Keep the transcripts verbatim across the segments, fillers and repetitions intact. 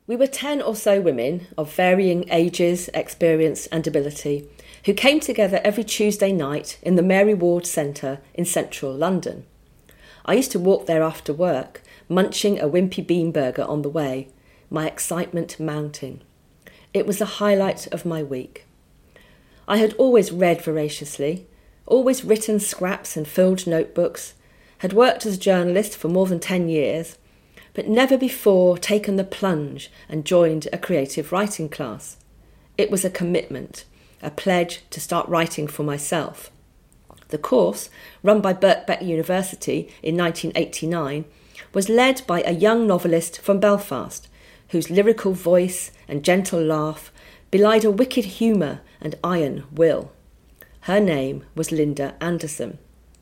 We were ten or so women of varying ages, experience and ability who came together every Tuesday night in the Mary Ward Centre in central London. I used to walk there after work, munching a wimpy bean burger on the way, my excitement mounting. It was the highlight of my week. I had always read voraciously, always written scraps and filled notebooks, had worked as a journalist for more than ten years, but never before taken the plunge and joined a creative writing class. It was a commitment, a pledge to start writing for myself. The course, run by Birkbeck University in nineteen eighty-nine, was led by a young novelist from Belfast, whose lyrical voice and gentle laugh belied a wicked humour and iron will. Her name was Linda Anderson.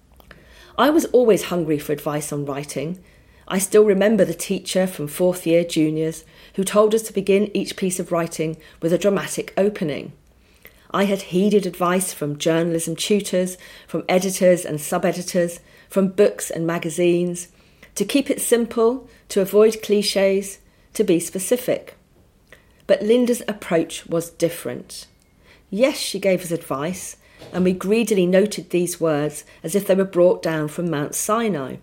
I was always hungry for advice on writing. I still remember the teacher from fourth year juniors who told us to begin each piece of writing with a dramatic opening. I had heeded advice from journalism tutors, from editors and sub-editors, from books and magazines, to keep it simple, to avoid clichés, to be specific. But Linda's approach was different. Yes, she gave us advice, and we greedily noted these words as if they were brought down from Mount Sinai.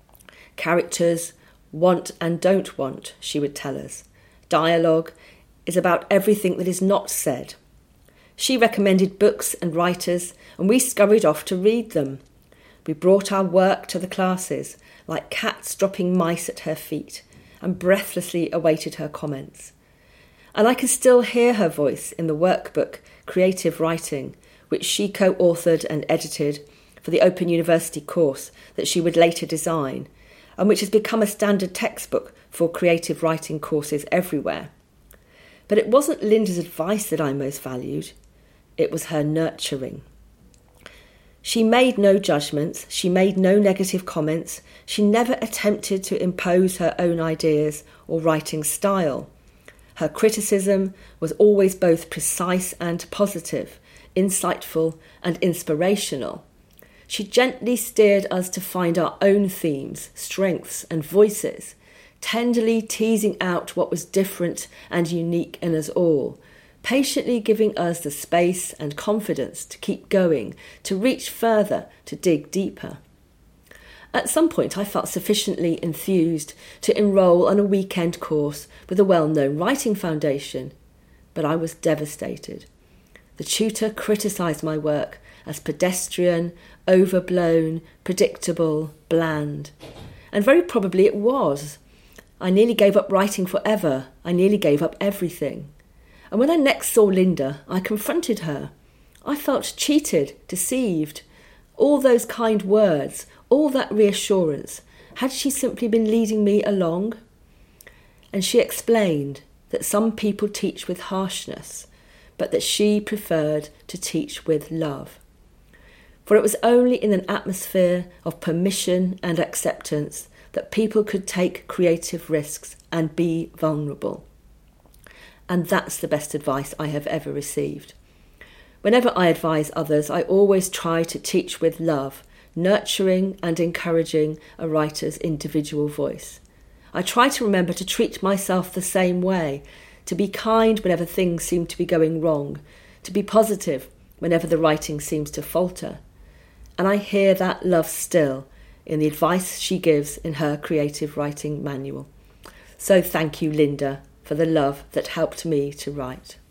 Characters want and don't want, she would tell us. Dialogue is about everything that is not said. She recommended books and writers, and we scurried off to read them. We brought our work to the classes, like cats dropping mice at her feet, and breathlessly awaited her comments. And I can still hear her voice in the workbook Creative Writing, which she co-authored and edited for the Open University course that she would later design, and which has become a standard textbook for creative writing courses everywhere. But it wasn't Linda's advice that I most valued. It was her nurturing. She made no judgments, she made no negative comments, she never attempted to impose her own ideas or writing style. Her criticism was always both precise and positive, insightful and inspirational. She gently steered us to find our own themes, strengths and voices, tenderly teasing out what was different and unique in us all, patiently giving us the space and confidence to keep going, to reach further, to dig deeper. At some point I felt sufficiently enthused to enrol on a weekend course with a well-known writing foundation, but I was devastated. The tutor criticised my work as pedestrian, overblown, predictable, bland. And very probably it was. I nearly gave up writing forever. I nearly gave up everything. And when I next saw Linda, I confronted her. I felt cheated, deceived. All those kind words, all that reassurance, had she simply been leading me along? And she explained that some people teach with harshness, but that she preferred to teach with love. For it was only in an atmosphere of permission and acceptance that people could take creative risks and be vulnerable. And that's the best advice I have ever received. Whenever I advise others, I always try to teach with love, nurturing and encouraging a writer's individual voice. I try to remember to treat myself the same way, to be kind whenever things seem to be going wrong, to be positive whenever the writing seems to falter. And I hear that love still in the advice she gives in her creative writing manual. So thank you, Linda, for the love that helped me to write.